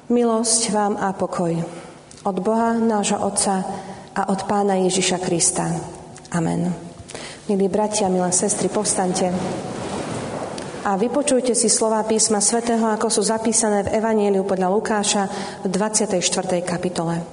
Milosť vám a pokoj od Boha, nášho Otca a od Pána Ježiša Krista. Amen. Milí bratia, milé sestry, povstaňte a vypočujte si slová písma svätého, ako sú zapísané v Evanjeliu podľa Lukáša v 24. kapitole.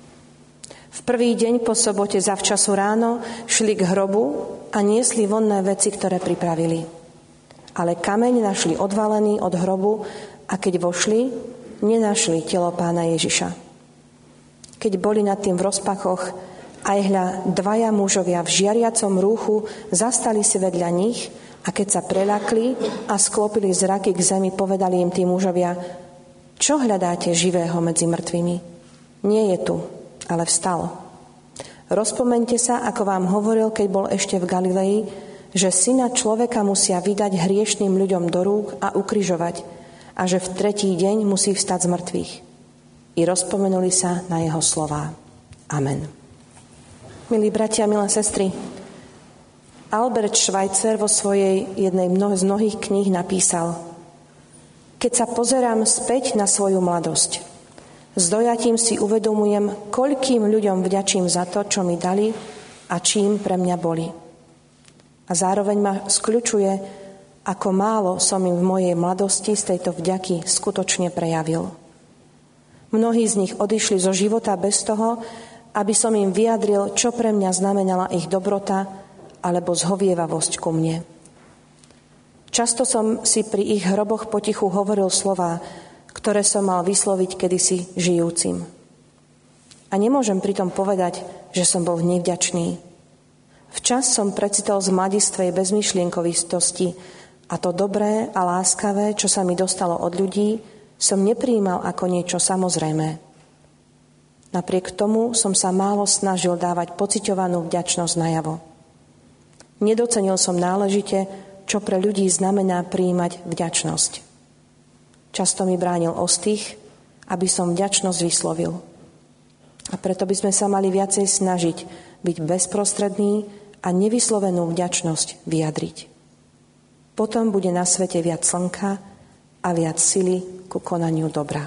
V prvý deň po sobote zavčasu ráno šli k hrobu a niesli vonné veci, ktoré pripravili. Ale kameň našli odvalený od hrobu a keď vošli, nenašli telo Pána Ježiša. Keď boli nad tým v rozpakoch, aj hľa dvaja mužovia v žiariacom rúchu zastali si vedľa nich a keď sa preľakli a sklopili zraky k zemi, povedali im tí mužovia: Čo hľadáte živého medzi mŕtvými? Nie je tu, ale vstal. Rozpomeňte sa, ako vám hovoril, keď bol ešte v Galilei, že syna človeka musia vydať hriešným ľuďom do rúk a ukrižovať, a že v tretí deň musí vstať z mŕtvych. I rozpomenuli sa na jeho slová. Amen. Milí bratia, milé sestry, Albert Schweitzer vo svojej jednej z mnohých kníh napísal: Keď sa pozerám späť na svoju mladosť, s dojatím si uvedomujem, koľkým ľuďom vďačím za to, čo mi dali a čím pre mňa boli. A zároveň ma skľučuje, ako málo som im v mojej mladosti z tejto vďaky skutočne prejavil. Mnohí z nich odišli zo života bez toho, aby som im vyjadril, čo pre mňa znamenala ich dobrota alebo zhovievavosť ku mne. Často som si pri ich hroboch potichu hovoril slová, ktoré som mal vysloviť kedysi žijúcim. A nemôžem pritom povedať, že som bol nevďačný. Včas som precitol z mladistvej bezmyšlienkovistosti a to dobré a láskavé, čo sa mi dostalo od ľudí, som neprijímal ako niečo samozrejmé. Napriek tomu som sa málo snažil dávať pociťovanú vďačnosť najavo. Nedocenil som náležite, čo pre ľudí znamená prijímať vďačnosť. Často mi bránil ostých, aby som vďačnosť vyslovil. A preto by sme sa mali viacej snažiť byť bezprostredný a nevyslovenú vďačnosť vyjadriť. Potom bude na svete viac slnka a viac sily ku konaniu dobra.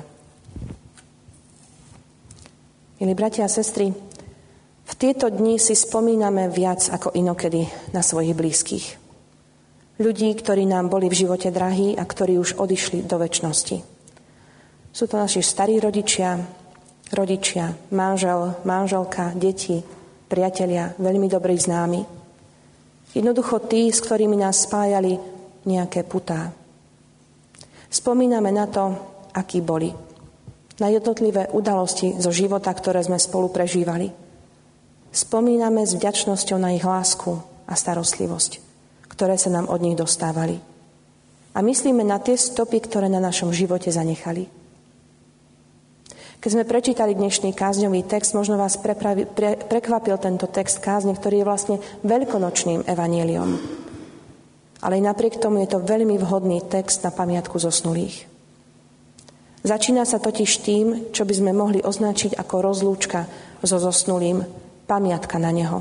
Milí bratia a sestry, v tieto dni si spomíname viac ako inokedy na svojich blízkych. Ľudí, ktorí nám boli v živote drahí a ktorí už odišli do večnosti. Sú to naši starí rodičia, manžel, manželka, deti, priatelia, veľmi dobrí známi. Jednoducho tí, s ktorými nás spájali nejaké putá. Spomíname na to, akí boli. Na jednotlivé udalosti zo života, ktoré sme spolu prežívali. Spomíname s vďačnosťou na ich lásku a starostlivosť, ktoré sa nám od nich dostávali. A myslíme na tie stopy, ktoré na našom živote zanechali. Keď sme prečítali dnešný kázňový text, možno vás prekvapil tento text kázne, ktorý je vlastne veľkonočným evanjeliom. Ale napriek tomu je to veľmi vhodný text na pamiatku zosnulých. Začína sa totiž tým, čo by sme mohli označiť ako rozlúčka so zosnulým, pamiatka na neho.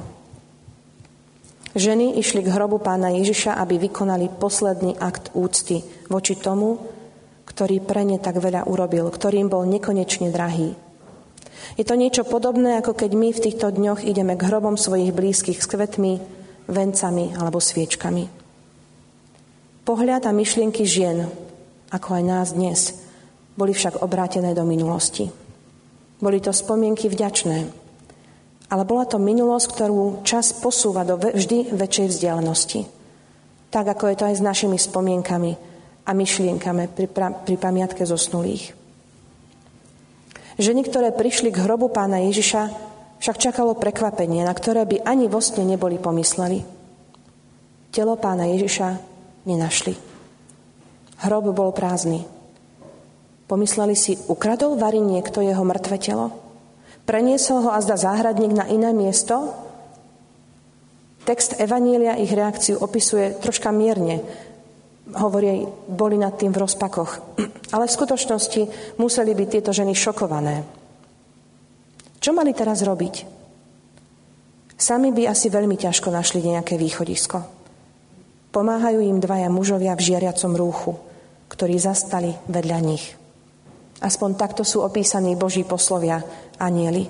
Ženy išli k hrobu Pána Ježiša, aby vykonali posledný akt úcty voči tomu, ktorý pre ne tak veľa urobil, ktorým bol nekonečne drahý. Je to niečo podobné, ako keď my v týchto dňoch ideme k hrobom svojich blízkych s kvetmi, vencami alebo sviečkami. Pohľad a myšlienky žien, ako aj nás dnes, boli však obrátené do minulosti. Boli to spomienky vďačné, ale bola to minulosť, ktorú čas posúva do vždy väčšej vzdialenosti. Tak, ako je to aj s našimi spomienkami a myšlienkami pri pamiatke zosnulých. Ženy, ktoré prišli k hrobu Pána Ježiša, však čakalo prekvapenie, na ktoré by ani vo sne neboli pomysleli. Telo Pána Ježiša nenašli. Hrob bol prázdny. Pomysleli si, ukradol vari niekto jeho mŕtve telo? Preniesol ho azda záhradník na iné miesto? Text Evanjelia ich reakciu opisuje troška mierne. Hovorí, boli nad tým v rozpakoch. Ale v skutočnosti museli byť tieto ženy šokované. Čo mali teraz robiť? Sami by asi veľmi ťažko našli nejaké východisko. Pomáhajú im dvaja mužovia v žiariacom rúchu, ktorí zastali vedľa nich. Aspoň takto sú opísaní Boží poslovia, anjeli.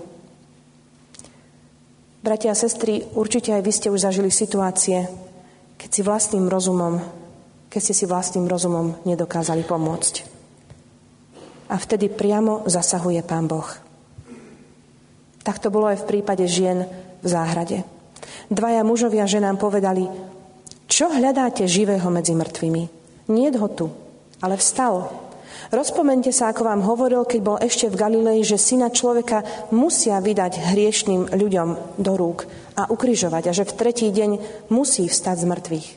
Bratia a sestry, určite aj vy ste už zažili situácie, keď ste si vlastným rozumom nedokázali pomôcť. A vtedy priamo zasahuje Pán Boh. Tak to bolo aj v prípade žien v záhrade. 2 mužovia ženám povedali: čo hľadáte živého medzi mŕtvými? Niet ho tu, ale vstal. Rozpomeňte sa, ako vám hovoril, keď bol ešte v Galilei, že syna človeka musia vydať hriešným ľuďom do rúk a ukrižovať a že v 3. deň musí vstať z mŕtvych.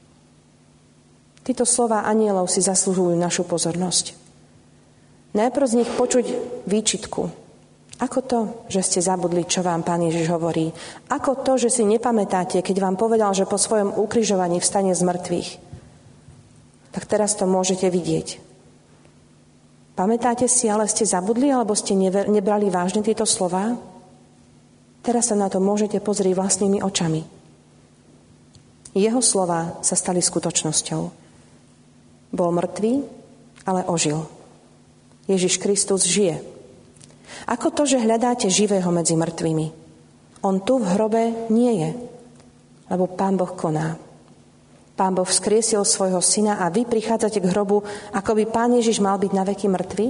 Títo slová anjelov si zaslúžujú našu pozornosť. Najprv z nich počuť výčitku. Ako to, že ste zabudli, čo vám Pán Ježiš hovorí? Ako to, že si nepamätáte, keď vám povedal, že po svojom ukrižovaní vstane z mŕtvych? Tak teraz to môžete vidieť. Pamätáte si, ale ste zabudli, alebo ste nebrali vážne tieto slová? Teraz sa na to môžete pozrieť vlastnými očami. Jeho slová sa stali skutočnosťou. Bol mŕtvý, ale ožil. Ježiš Kristus žije. Ako to, že hľadáte živého medzi mŕtvými? On tu v hrobe nie je, lebo Pán Boh koná. Pán Boh vzkriesil svojho syna a vy prichádzate k hrobu, ako by Pán Ježiš mal byť na veky mŕtvy?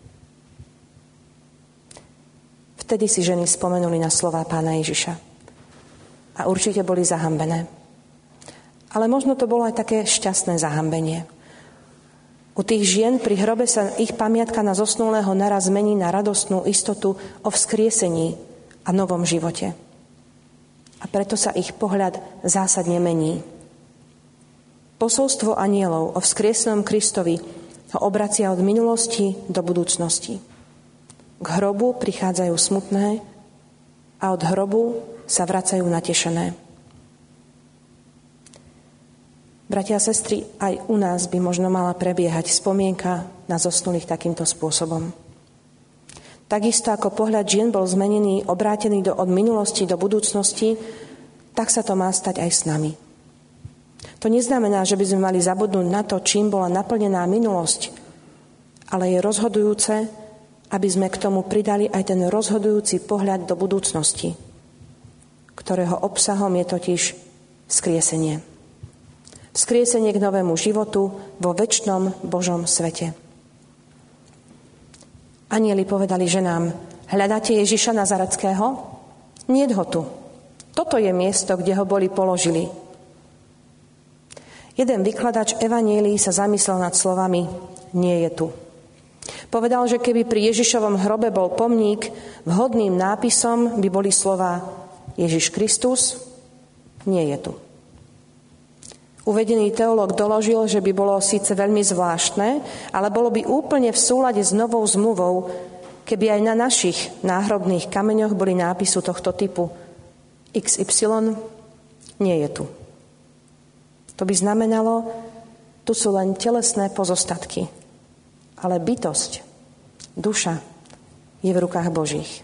Vtedy si ženy spomenuli na slová Pána Ježiša. A určite boli zahambené. Ale možno to bolo aj také šťastné zahambenie. U tých žien pri hrobe sa ich pamiatka na zosnulého naraz mení na radostnú istotu o vzkriesení a novom živote. A preto sa ich pohľad zásadne mení. Posolstvo anjelov o vzkriesenom Kristovi ho obracia od minulosti do budúcnosti. K hrobu prichádzajú smutné a od hrobu sa vracajú natešené. Bratia a sestry, aj u nás by možno mala prebiehať spomienka na zosnulých takýmto spôsobom. Takisto ako pohľad žien bol zmenený, obrátený od minulosti do budúcnosti, tak sa to má stať aj s nami. To neznamená, že by sme mali zabudnúť na to, čím bola naplnená minulosť, ale je rozhodujúce, aby sme k tomu pridali aj ten rozhodujúci pohľad do budúcnosti, ktorého obsahom je totiž vzkriesenie. Vzkriesenie k novému životu vo večnom Božom svete. Anjeli povedali ženám: hľadáte Ježiša Nazaretského? Niet ho tu. Toto je miesto, kde ho boli položili. Jeden vykladač evanjelií sa zamyslel nad slovami nie je tu. Povedal, že keby pri Ježišovom hrobe bol pomník, vhodným nápisom by boli slová Ježiš Kristus nie je tu. Uvedený teológ doložil, že by bolo síce veľmi zvláštne, ale bolo by úplne v súlade s novou zmluvou, keby aj na našich náhrobných kameňoch boli nápisu tohto typu XY nie je tu. To by znamenalo, tu sú len telesné pozostatky, ale bytosť, duša je v rukách Božích.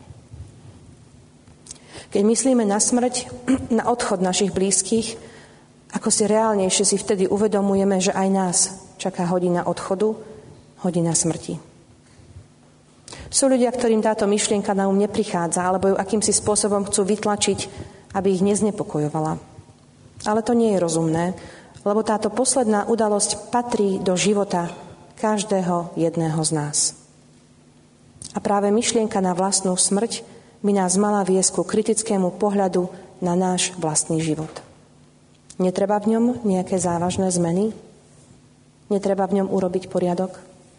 Keď myslíme na smrť, na odchod našich blízkych, ako si reálnejšie si vtedy uvedomujeme, že aj nás čaká hodina odchodu, hodina smrti. Sú ľudia, ktorým táto myšlienka na neprichádza, alebo ju akýmsi spôsobom chcú vytlačiť, aby ich neznepokojovala. Ale to nie je rozumné, lebo táto posledná udalosť patrí do života každého jedného z nás. A práve myšlienka na vlastnú smrť by nás mala viesť ku kritickému pohľadu na náš vlastný život. Netreba v ňom nejaké závažné zmeny? Netreba v ňom urobiť poriadok?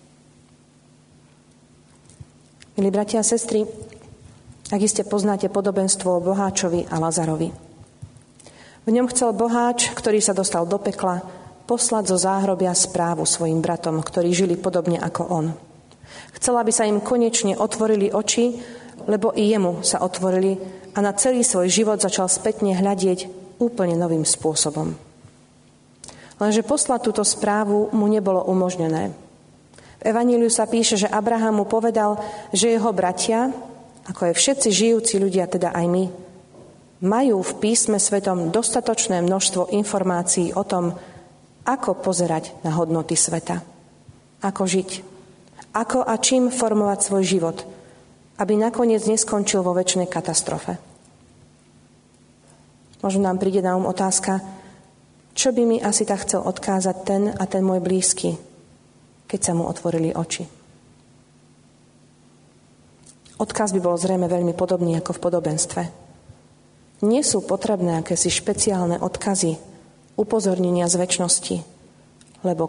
Milí bratia a sestry, ak iste poznáte podobenstvo o boháčovi a Lazarovi. V ňom chcel boháč, ktorý sa dostal do pekla, poslať zo záhrobia správu svojim bratom, ktorí žili podobne ako on. Chcel, aby sa im konečne otvorili oči, lebo i jemu sa otvorili a na celý svoj život začal spätne hľadieť úplne novým spôsobom. Lenže poslať túto správu mu nebolo umožnené. V Evaníliu sa píše, že Abraham mu povedal, že jeho bratia, ako aj všetci žijúci ľudia, teda aj my, majú v písme svetom dostatočné množstvo informácií o tom, ako pozerať na hodnoty sveta, ako žiť, Ako a čím formovať svoj život, aby nakoniec neskončil vo večnej katastrofe. Možno nám príde na otázka, čo by mi asi tak chcel odkázať ten a ten môj blízky, keď sa mu otvorili oči. Odkaz by bol zrejme veľmi podobný ako v podobenstve. Nie sú potrebné akési špeciálne odkazy, upozornenia z večnosti, lebo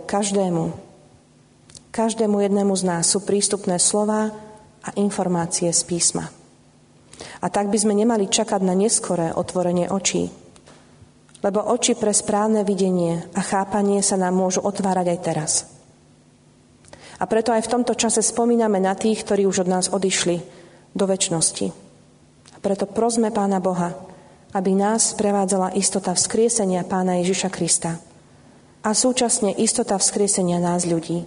každému jednému z nás sú prístupné slová a informácie z písma. A tak by sme nemali čakať na neskoré otvorenie očí, lebo oči pre správne videnie a chápanie sa nám môžu otvárať aj teraz. A preto aj v tomto čase spomíname na tých, ktorí už od nás odišli do večnosti. A preto prosme Pána Boha, aby nás prevádzala istota vzkriesenia Pána Ježiša Krista a súčasne istota vzkriesenia nás ľudí.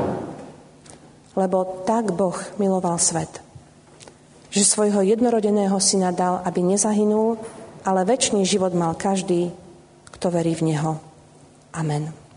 Lebo tak Boh miloval svet, že svojho jednorodeného syna dal, aby nezahynul, ale večný život mal každý, kto verí v Neho. Amen.